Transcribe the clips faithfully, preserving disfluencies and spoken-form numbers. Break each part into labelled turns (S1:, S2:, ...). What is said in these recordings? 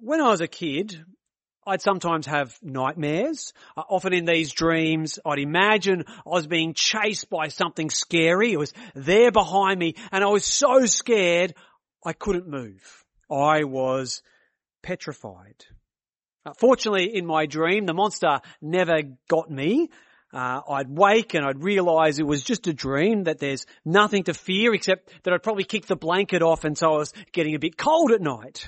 S1: when I was a kid, I'd sometimes have nightmares. Uh, often in these dreams, I'd imagine I was being chased by something scary. It was there behind me, and I was so scared I couldn't move. I was petrified. Uh, fortunately, in my dream, the monster never got me. Uh, I'd wake and I'd realise it was just a dream, that there's nothing to fear except that I'd probably kick the blanket off, and so I was getting a bit cold at night.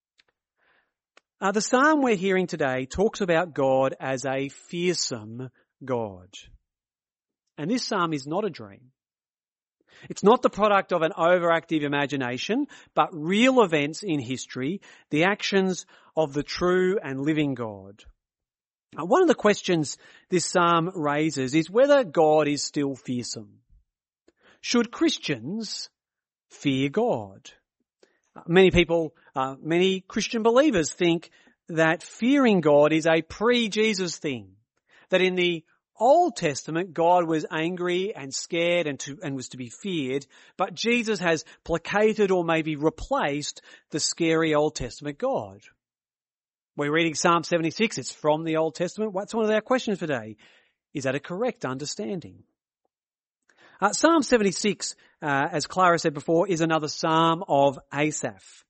S1: Uh, the psalm we're hearing today talks about God as a fearsome God. And this psalm is not a dream. It's not the product of an overactive imagination, but real events in history, the actions of the true and living God. Uh, one of the questions this psalm raises is whether God is still fearsome. Should Christians fear God? Uh, many people, uh, many Christian believers think that fearing God is a pre-Jesus thing, that in the Old Testament, God was angry and scared and, to, and was to be feared, but Jesus has placated or maybe replaced the scary Old Testament God. We're reading Psalm seventy-six. It's from the Old Testament. What's one of our questions today? Is that a correct understanding? Uh, Psalm seventy-six, uh, as Clara said before, is another psalm of Asaph.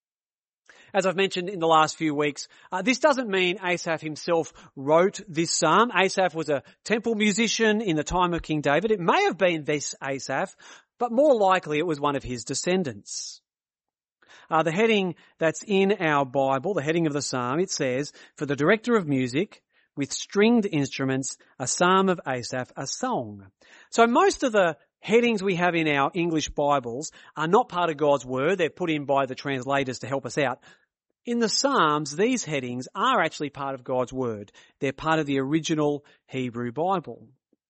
S1: As I've mentioned in the last few weeks, uh, this doesn't mean Asaph himself wrote this psalm. Asaph was a temple musician in the time of King David. It may have been this Asaph, but more likely it was one of his descendants. Uh, the heading that's in our Bible, the heading of the psalm, it says, "For the director of music, with stringed instruments, a psalm of Asaph, a song." So most of the headings we have in our English Bibles are not part of God's word. They're put in by the translators to help us out. In the Psalms, these headings are actually part of God's word. They're part of the original Hebrew Bible.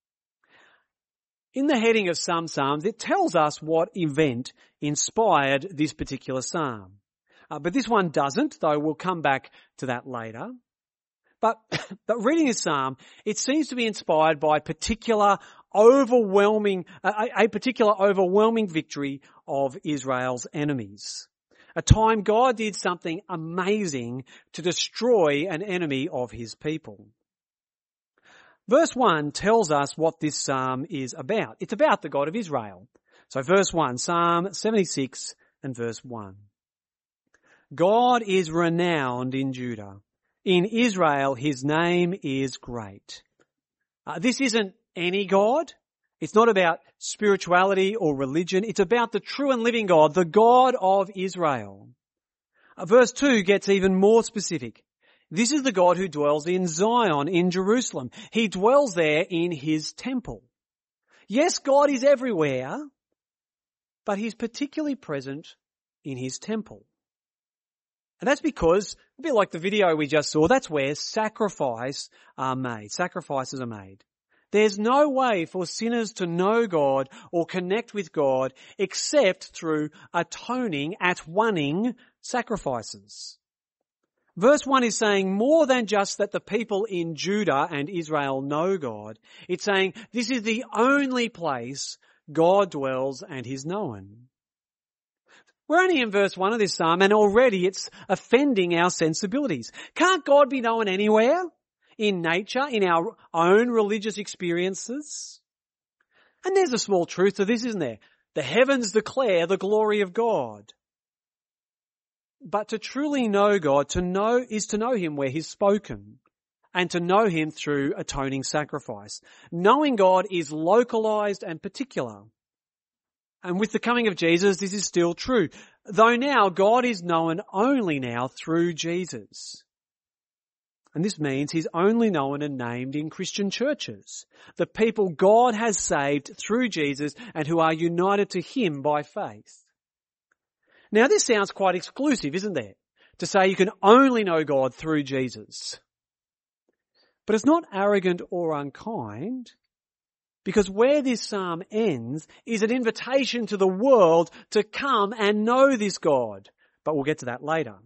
S1: In the heading of some Psalms, it tells us what event inspired this particular Psalm. Uh, but this one doesn't, though we'll come back to that later. But, but reading this Psalm, it seems to be inspired by particular overwhelming, a, a particular overwhelming victory of Israel's enemies. A time God did something amazing to destroy an enemy of his people. Verse one tells us what this psalm is about. It's about the God of Israel. So verse one, Psalm seventy-six and verse one. God is renowned in Judah. In Israel, his name is great. Uh, this isn't any God. It's not about spirituality or religion. It's about the true and living God, the God of Israel. Uh, verse two gets even more specific. This is the God who dwells in Zion, in Jerusalem. He dwells there in his temple. Yes, God is everywhere, but he's particularly present in his temple. And that's because, a bit like the video we just saw, that's where sacrifice are made. Sacrifices are made. There's no way for sinners to know God or connect with God except through atoning, at-oneing sacrifices. Verse one is saying more than just that the people in Judah and Israel know God. It's saying this is the only place God dwells and is known. We're only in verse one of this psalm, and already it's offending our sensibilities. Can't God be known anywhere? In nature, in our own religious experiences? And there's a small truth to this, isn't there? The heavens declare the glory of God. But to truly know God, to know is to know him where he's spoken, and to know him through atoning sacrifice. Knowing God is localized and particular. And with the coming of Jesus, this is still true. Though now God is known only now through Jesus. And this means he's only known and named in Christian churches. The people God has saved through Jesus and who are united to him by faith. Now this sounds quite exclusive, isn't there? To say you can only know God through Jesus. But it's not arrogant or unkind, because where this psalm ends is an invitation to the world to come and know this God. But we'll get to that later.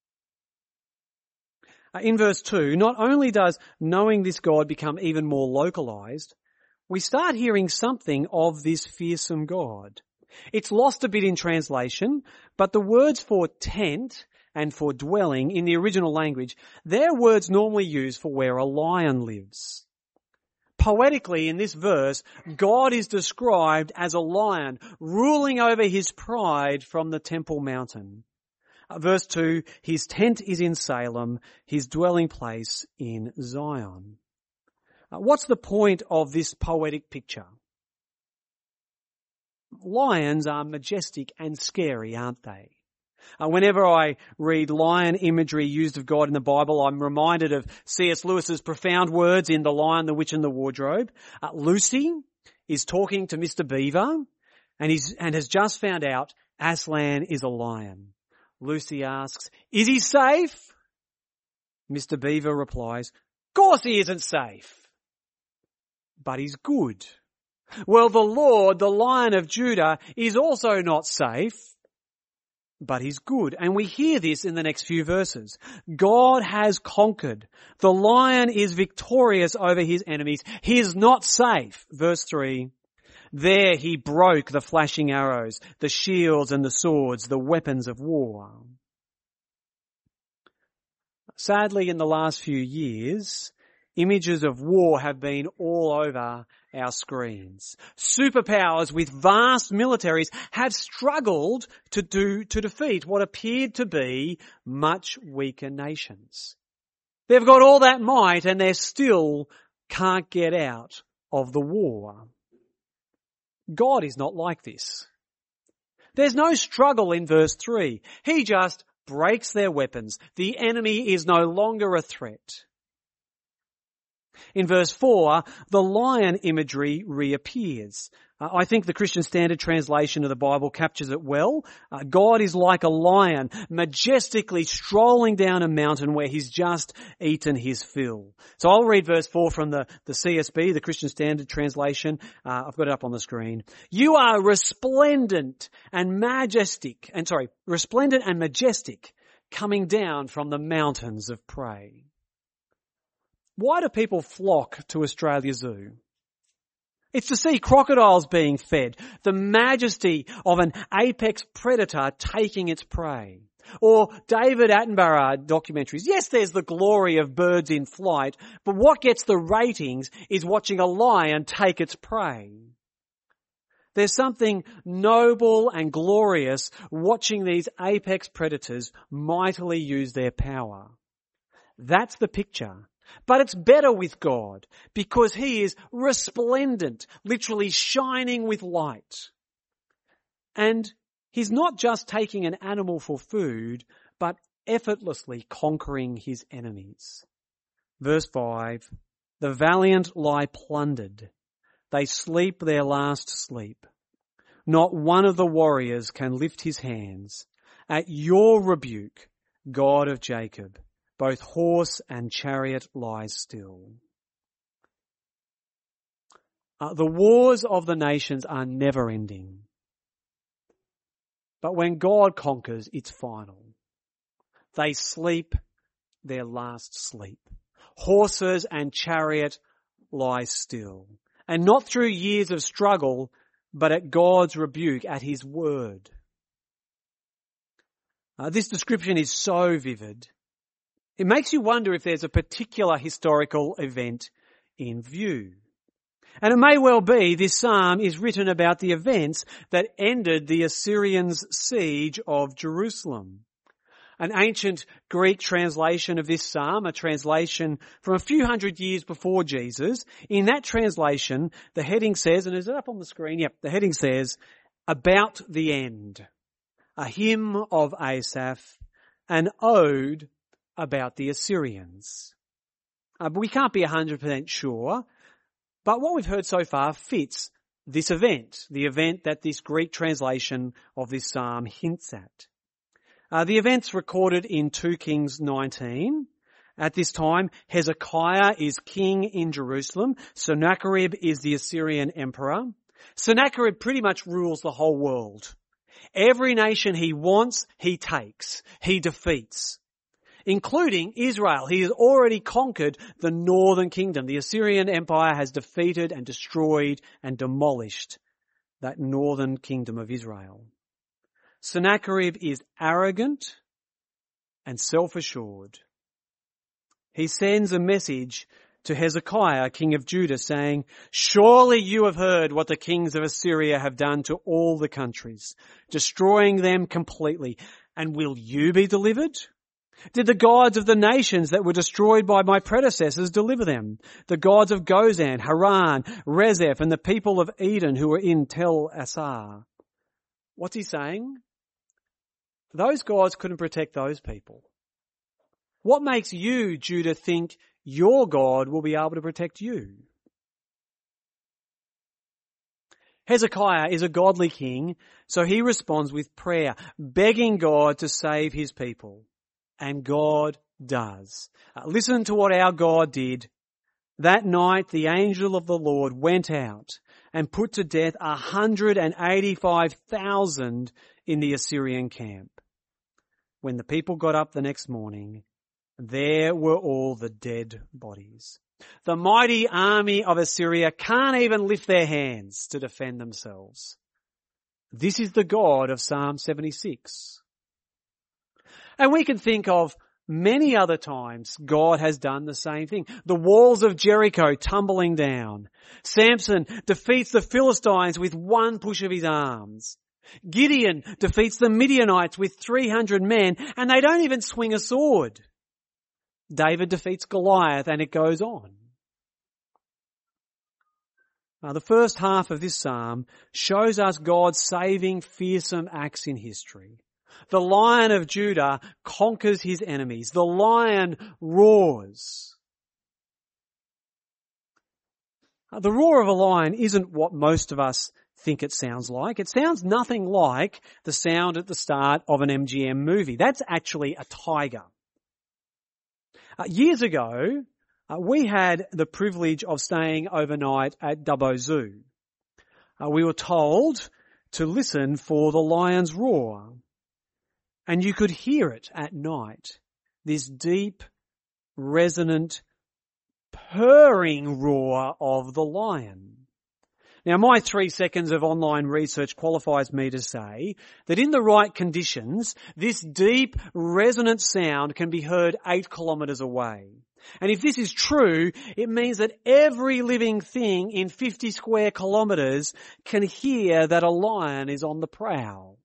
S1: In verse two, not only does knowing this God become even more localized, we start hearing something of this fearsome God. It's lost a bit in translation, but the words for tent and for dwelling in the original language, they're words normally used for where a lion lives. Poetically, in this verse, God is described as a lion ruling over his pride from the Temple Mountain. Uh, verse two, his tent is in Salem, his dwelling place in Zion. Uh, what's the point of this poetic picture? Lions are majestic and scary, aren't they? Uh, whenever I read lion imagery used of God in the Bible, I'm reminded of C S Lewis's profound words in The Lion, the Witch and the Wardrobe. Uh, Lucy is talking to Mister Beaver and he's, and has just found out Aslan is a lion. Lucy asks, is he safe? Mister Beaver replies, course he isn't safe, but he's good. Well, the Lord, the Lion of Judah, is also not safe, but he's good. And we hear this in the next few verses. God has conquered. The lion is victorious over his enemies. He is not safe. Verse three. There he broke the flashing arrows, the shields and the swords, the weapons of war. Sadly, in the last few years, images of war have been all over our screens. Superpowers with vast militaries have struggled to do, to defeat what appeared to be much weaker nations. They've got all that might and they still can't get out of the war. God is not like this. There's no struggle in verse three. He just breaks their weapons. The enemy is no longer a threat. In verse four, the lion imagery reappears. Uh, I think the Christian Standard Translation of the Bible captures it well. Uh, God is like a lion, majestically strolling down a mountain where he's just eaten his fill. So I'll read verse four from the, the C S B, the Christian Standard Translation. Uh, I've got it up on the screen. You are resplendent and majestic, and sorry, resplendent and majestic, coming down from the mountains of prey. Why do people flock to Australia Zoo? It's to see crocodiles being fed, the majesty of an apex predator taking its prey. Or David Attenborough documentaries. Yes, there's the glory of birds in flight, but what gets the ratings is watching a lion take its prey. There's something noble and glorious watching these apex predators mightily use their power. That's the picture. But it's better with God because he is resplendent, literally shining with light. And he's not just taking an animal for food, but effortlessly conquering his enemies. Verse five, the valiant lie plundered. They sleep their last sleep. Not one of the warriors can lift his hands. At your rebuke, God of Jacob, both horse and chariot lie still. Uh, the wars of the nations are never ending. But when God conquers, it's final. They sleep their last sleep. Horses and chariot lie still. And not through years of struggle, but at God's rebuke, at his word. Uh, this description is so vivid. It makes you wonder if there's a particular historical event in view. And it may well be this psalm is written about the events that ended the Assyrians' siege of Jerusalem. An ancient Greek translation of this psalm, a translation from a few hundred years before Jesus, in that translation, the heading says, and is it up on the screen? Yep, the heading says, about the end, a hymn of Asaph, an ode about the Assyrians. Uh, but we can't be one hundred percent sure. But what we've heard so far fits this event, the event that this Greek translation of this psalm hints at. Uh, the event's recorded in two Kings nineteen. At this time, Hezekiah is king in Jerusalem. Sennacherib is the Assyrian emperor. Sennacherib pretty much rules the whole world. Every nation he wants, he takes, he defeats, including Israel. He has already conquered the northern kingdom. The Assyrian Empire has defeated and destroyed and demolished that northern kingdom of Israel. Sennacherib is arrogant and self-assured. He sends a message to Hezekiah, king of Judah, saying, "Surely you have heard what the kings of Assyria have done to all the countries, destroying them completely. And will you be delivered? Did the gods of the nations that were destroyed by my predecessors deliver them? The gods of Gozan, Haran, Rezeph, and the people of Eden who were in Tel Assar." What's he saying? Those gods couldn't protect those people. What makes you, Judah, think your God will be able to protect you? Hezekiah is a godly king, so he responds with prayer, begging God to save his people. And God does. Uh, listen to what our God did. That night the angel of the Lord went out and put to death one hundred eighty-five thousand in the Assyrian camp. When the people got up the next morning, there were all the dead bodies. The mighty army of Assyria can't even lift their hands to defend themselves. This is the God of Psalm seventy-six. And we can think of many other times God has done the same thing. The walls of Jericho tumbling down. Samson defeats the Philistines with one push of his arms. Gideon defeats the Midianites with three hundred men, and they don't even swing a sword. David defeats Goliath, and it goes on. Now, the first half of this psalm shows us God's saving, fearsome acts in history. The Lion of Judah conquers his enemies. The lion roars. The roar of a lion isn't what most of us think it sounds like. It sounds nothing like the sound at the start of an M G M movie. That's actually a tiger. Uh, years ago, uh, we had the privilege of staying overnight at Dubbo Zoo. Uh, we were told to listen for the lion's roar. And you could hear it at night, this deep, resonant, purring roar of the lion. Now, my three seconds of online research qualifies me to say that in the right conditions, this deep, resonant sound can be heard eight kilometres away. And if this is true, it means that every living thing in fifty square kilometres can hear that a lion is on the prowl.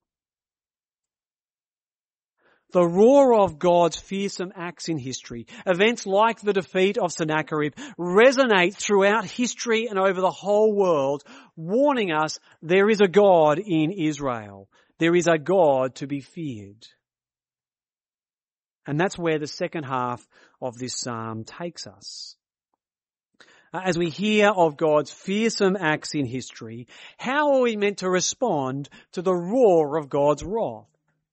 S1: The roar of God's fearsome acts in history, events like the defeat of Sennacherib, resonate throughout history and over the whole world, warning us there is a God in Israel. There is a God to be feared. And that's where the second half of this psalm takes us. As we hear of God's fearsome acts in history, how are we meant to respond to the roar of God's wrath?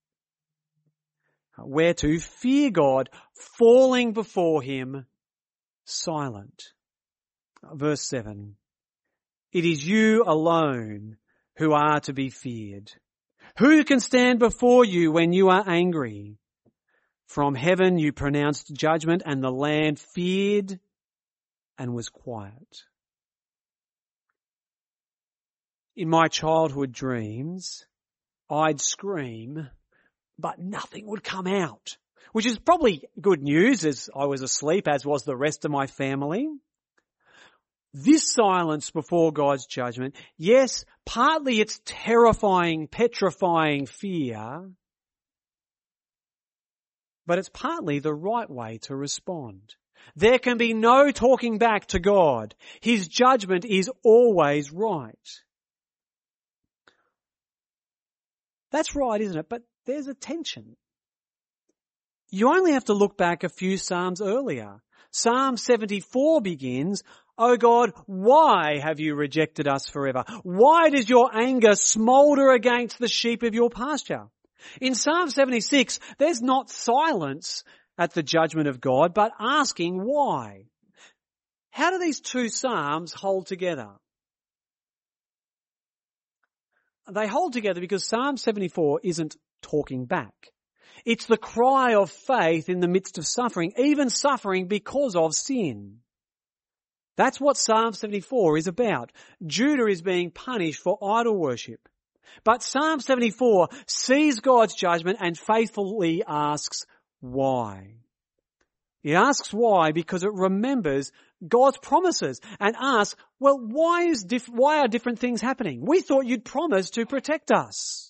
S1: We're to fear God, falling before him, silent. Verse seven. It is you alone who are to be feared. Who can stand before you when you are angry? From heaven you pronounced judgment, and the land feared and was quiet. In my childhood dreams, I'd scream, but nothing would come out, which is probably good news as I was asleep, as was the rest of my family. This silence before God's judgment, yes, partly it's terrifying, petrifying fear, but it's partly the right way to respond. There can be no talking back to God. His judgment is always right. That's right, isn't it? But there's a tension. You only have to look back a few psalms earlier. Psalm seventy-four begins, "O God, why have you rejected us forever? Why does your anger smoulder against the sheep of your pasture?" In Psalm seventy-six, there's not silence at the judgment of God, but asking why. How do these two psalms hold together? They hold together because Psalm seventy-four isn't talking back. It's the cry of faith in the midst of suffering, even suffering because of sin. That's what Psalm seventy-four is about. Judah is being punished for idol worship. But Psalm seventy-four sees God's judgment and faithfully asks, why. It asks why because it remembers God's promises and asks, well, why is diff- why are different things happening? We thought you'd promised to protect us.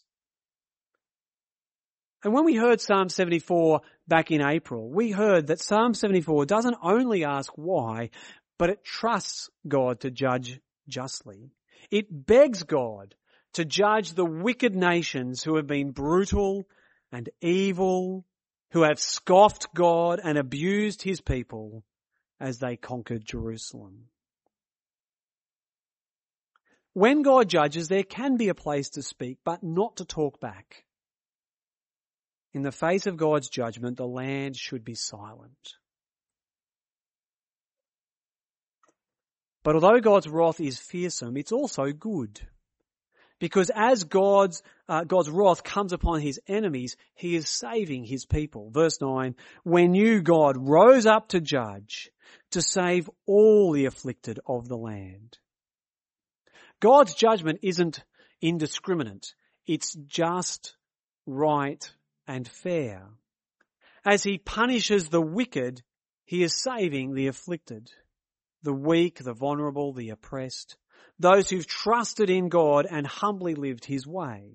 S1: And when we heard Psalm seventy-four back in April, we heard that Psalm seventy-four doesn't only ask why, but it trusts God to judge justly. It begs God to judge the wicked nations who have been brutal and evil, who have scoffed God and abused his people as they conquered Jerusalem. When God judges, there can be a place to speak, but not to talk back. In the face of God's judgment, the land should be silent. But although God's wrath is fearsome, it's also good. Because as God's, uh, God's wrath comes upon his enemies, he is saving his people. Verse nine, when you, God, rose up to judge, to save all the afflicted of the land. God's judgment isn't indiscriminate. It's just, right, and fair. As he punishes the wicked, he is saving the afflicted, the weak, the vulnerable, the oppressed, those who've trusted in God and humbly lived his way.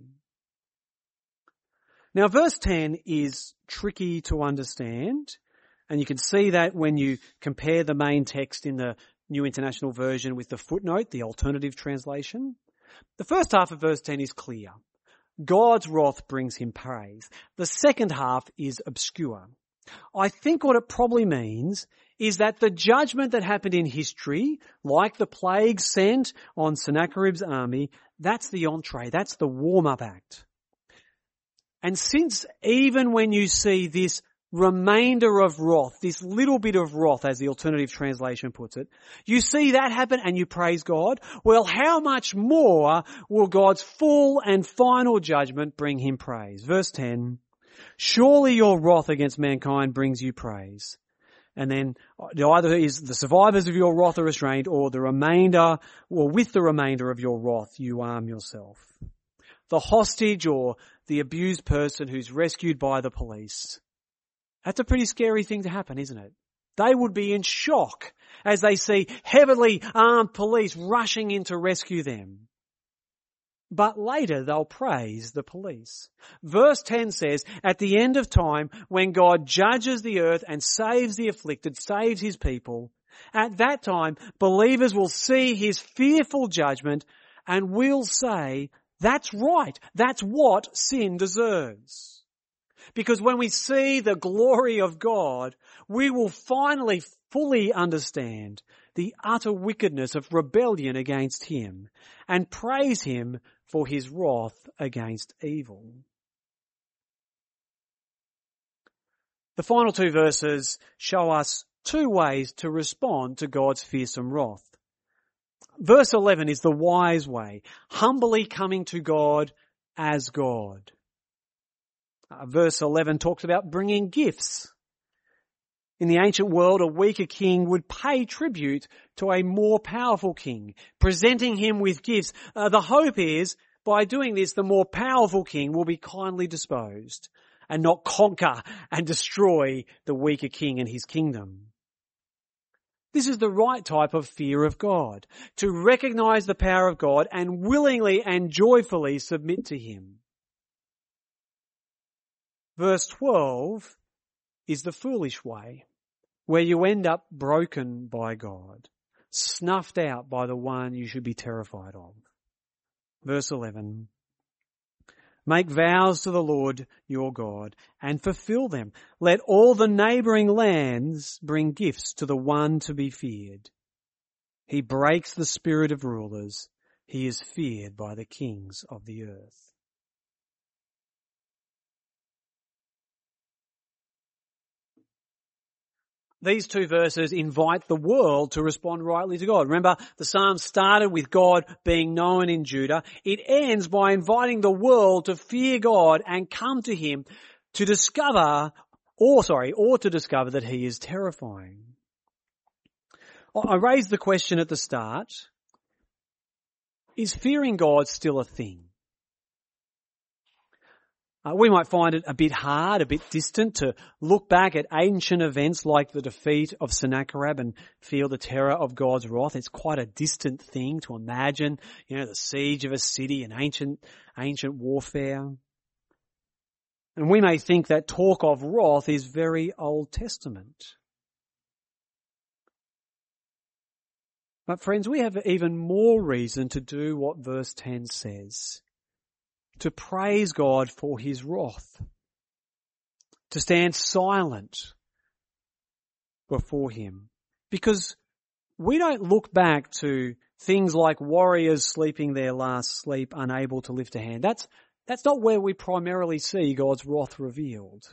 S1: Now verse ten is tricky to understand, and you can see that when you compare the main text in the New International Version with the footnote, the alternative translation. The first half of verse ten is clear. God's wrath brings him praise. The second half is obscure. I think what it probably means is that the judgment that happened in history, like the plague sent on Sennacherib's army, that's the entree, that's the warm-up act. And since even when you see this remainder of wrath, this little bit of wrath, as the alternative translation puts it, you see that happen and you praise God, well, how much more will God's full and final judgment bring him praise? Verse ten, surely your wrath against mankind brings you praise. And then either is the survivors of your wrath are restrained, or the remainder, or with the remainder of your wrath you arm yourself. The hostage or the abused person who's rescued by the police. That's a pretty scary thing to happen, isn't it? They would be in shock as they see heavily armed police rushing in to rescue them. But later they'll praise the police. Verse ten says, at the end of time, when God judges the earth and saves the afflicted, saves his people, at that time believers will see his fearful judgment and will say, that's right, that's what sin deserves. Because when we see the glory of God, we will finally fully understand the utter wickedness of rebellion against him and praise him for his wrath against evil. The final two verses show us two ways to respond to God's fearsome wrath. Verse eleven is the wise way, humbly coming to God as God. Uh, verse eleven talks about bringing gifts. In the ancient world, a weaker king would pay tribute to a more powerful king, presenting him with gifts. Uh, the hope is, by doing this, the more powerful king will be kindly disposed and not conquer and destroy the weaker king and his kingdom. This is the right type of fear of God, to recognize the power of God and willingly and joyfully submit to him. Verse twelve is the foolish way, where you end up broken by God, snuffed out by the one you should be terrified of. Verse eleven, make vows to the Lord your God and fulfill them. Let all the neighbouring lands bring gifts to the one to be feared. He breaks the spirit of rulers. He is feared by the kings of the earth. These two verses invite the world to respond rightly to God. Remember, the psalm started with God being known in Judah. It ends by inviting the world to fear God and come to him to discover, or sorry, or to discover that he is terrifying. I raised the question at the start, is fearing God still a thing? Uh, we might find it a bit hard, a bit distant to look back at ancient events like the defeat of Sennacherib and feel the terror of God's wrath. It's quite a distant thing to imagine, you know, the siege of a city and ancient, ancient warfare. And we may think that talk of wrath is very Old Testament. But friends, we have even more reason to do what verse ten says. To praise God for his wrath. To stand silent before him. Because we don't look back to things like warriors sleeping their last sleep, unable to lift a hand. That's, that's not where we primarily see God's wrath revealed.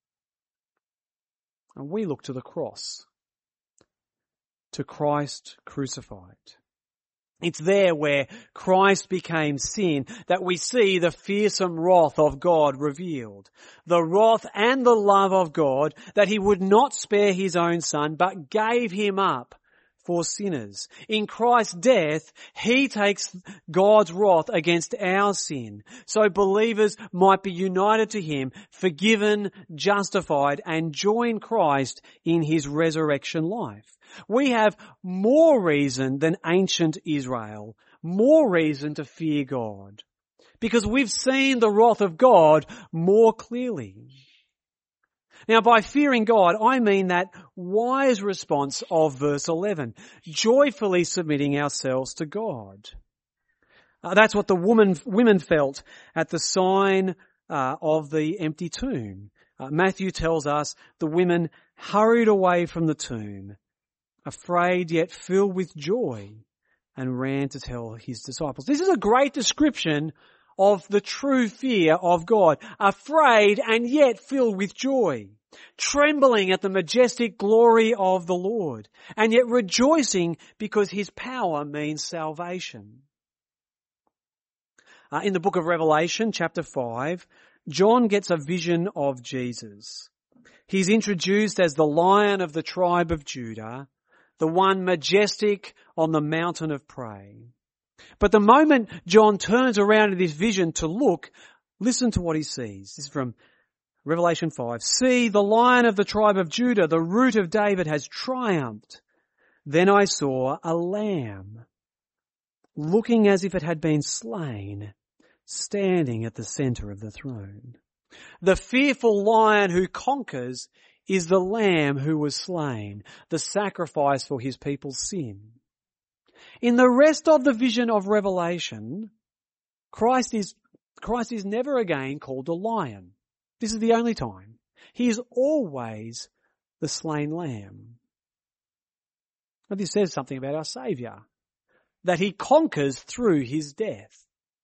S1: And we look to the cross. To Christ crucified. It's there where Christ became sin that we see the fearsome wrath of God revealed. The wrath and the love of God that he would not spare his own son but gave him up for sinners. In Christ's death, he takes God's wrath against our sin. So believers might be united to him, forgiven, justified, and join Christ in his resurrection life. We have more reason than ancient Israel, more reason to fear God, because we've seen the wrath of God more clearly. Now, by fearing God, I mean that wise response of verse eleven, joyfully submitting ourselves to God. Uh, that's what the woman, women felt at the sign uh, of the empty tomb. Uh, Matthew tells us the women hurried away from the tomb, afraid yet filled with joy, and ran to tell his disciples. This is a great description of the true fear of God, afraid and yet filled with joy, trembling at the majestic glory of the Lord, and yet rejoicing because his power means salvation. Uh, in the book of Revelation, chapter five, John gets a vision of Jesus. He's introduced as the Lion of the tribe of Judah, the one majestic on the mountain of prey. But the moment John turns around in this vision to look, listen to what he sees. This is from Revelation five. See, the Lion of the tribe of Judah, the Root of David, has triumphed. Then I saw a lamb, looking as if it had been slain, standing at the center of the throne. The fearful lion who conquers is the Lamb who was slain, the sacrifice for his people's sin. In the rest of the vision of Revelation, Christ is, Christ is never again called a lion. This is the only time. He is always the slain lamb. And this says something about our Saviour, that he conquers through his death.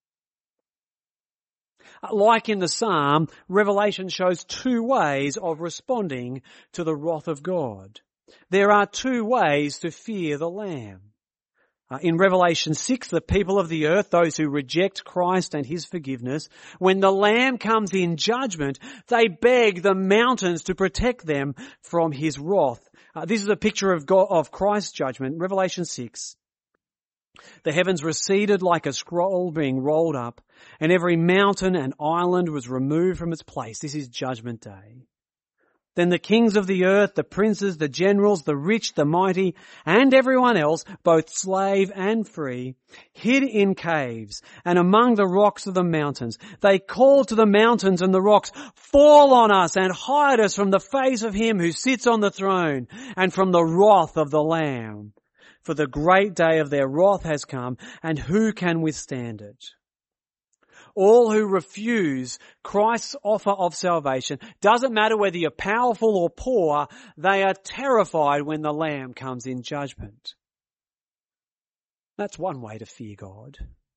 S1: Like in the Psalm, Revelation shows two ways of responding to the wrath of God. There are two ways to fear the Lamb. Uh, in Revelation six, the people of the earth, those who reject Christ and his forgiveness, when the Lamb comes in judgment, they beg the mountains to protect them from his wrath. Uh, this is a picture of God, of Christ's judgment. Revelation six. The heavens receded like a scroll being rolled up, and every mountain and island was removed from its place. This is Judgment Day. Then the kings of the earth, the princes, the generals, the rich, the mighty, and everyone else, both slave and free, hid in caves and among the rocks of the mountains. They called to the mountains and the rocks, fall on us and hide us from the face of him who sits on the throne and from the wrath of the Lamb. For the great day of their wrath has come, and who can withstand it? All who refuse Christ's offer of salvation, doesn't matter whether you're powerful or poor, they are terrified when the Lamb comes in judgment. That's one way to fear God.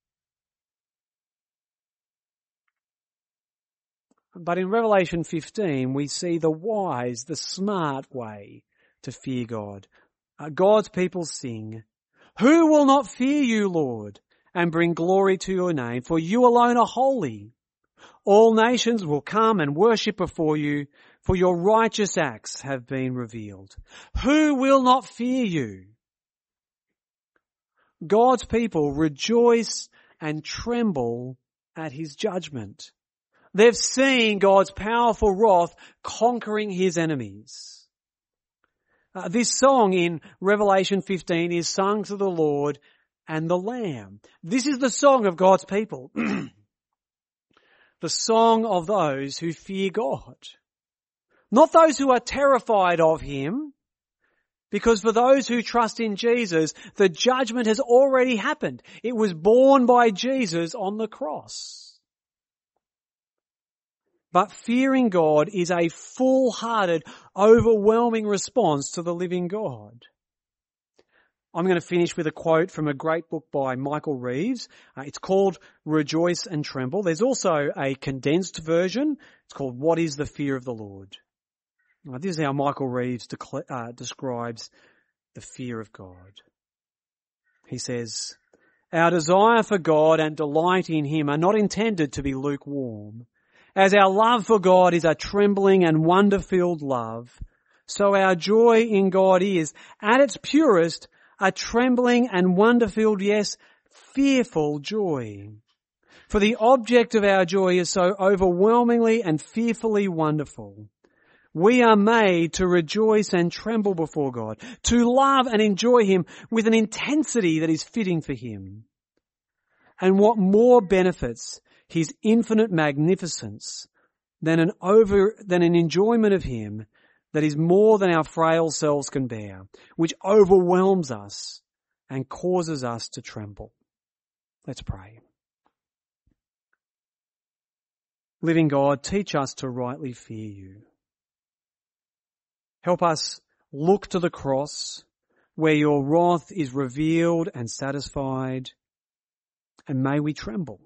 S1: But in Revelation fifteen, we see the wise, the smart way to fear God. Uh, God's people sing, "Who will not fear you, Lord, and bring glory to your name? For you alone are holy. All nations will come and worship before you, for your righteous acts have been revealed. Who will not fear you?" God's people rejoice and tremble at his judgment. They've seen God's powerful wrath conquering his enemies. Uh, this song in Revelation fifteen is sung to the Lord and the Lamb. This is the song of God's people. The song of those who fear God. Not those who are terrified of him, because for those who trust in Jesus, the judgment has already happened. It was borne by Jesus on the cross. But fearing God is a full-hearted, overwhelming response to the living God. I'm going to finish with a quote from a great book by Michael Reeves. Uh, it's called Rejoice and Tremble. There's also a condensed version. It's called What is the Fear of the Lord? Uh, this is how Michael Reeves decla- uh, describes the fear of God. He says, "Our desire for God and delight in him are not intended to be lukewarm. As our love for God is a trembling and wonder-filled love, so our joy in God is, at its purest, a trembling and wonder-filled, yes, fearful joy. For the object of our joy is so overwhelmingly and fearfully wonderful. We are made to rejoice and tremble before God, to love and enjoy him with an intensity that is fitting for him. And what more benefits his infinite magnificence than an over, than an enjoyment of him that is more than our frail selves can bear, which overwhelms us and causes us to tremble." Let's pray. Living God, teach us to rightly fear you. Help us look to the cross where your wrath is revealed and satisfied, and may we tremble.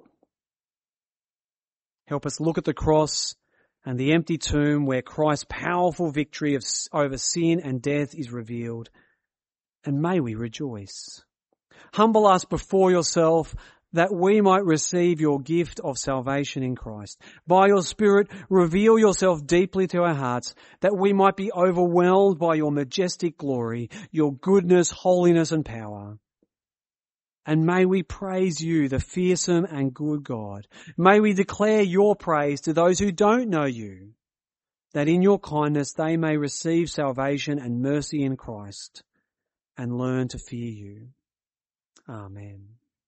S1: Help us look at the cross and the empty tomb where Christ's powerful victory of, over sin and death is revealed, and may we rejoice. Humble us before yourself that we might receive your gift of salvation in Christ. By your Spirit, reveal yourself deeply to our hearts that we might be overwhelmed by your majestic glory, your goodness, holiness and power. And may we praise you, the fearsome and good God. May we declare your praise to those who don't know you, that in your kindness they may receive salvation and mercy in Christ and learn to fear you. Amen.